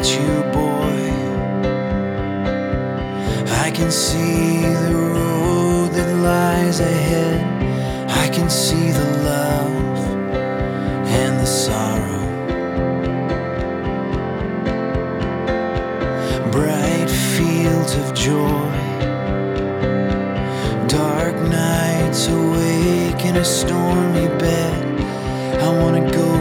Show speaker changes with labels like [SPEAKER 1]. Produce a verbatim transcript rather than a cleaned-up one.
[SPEAKER 1] you, boy. I can see the road that lies ahead. I can see the love and the sorrow. Bright fields of joy, dark nights awake in a stormy bed. I wanna go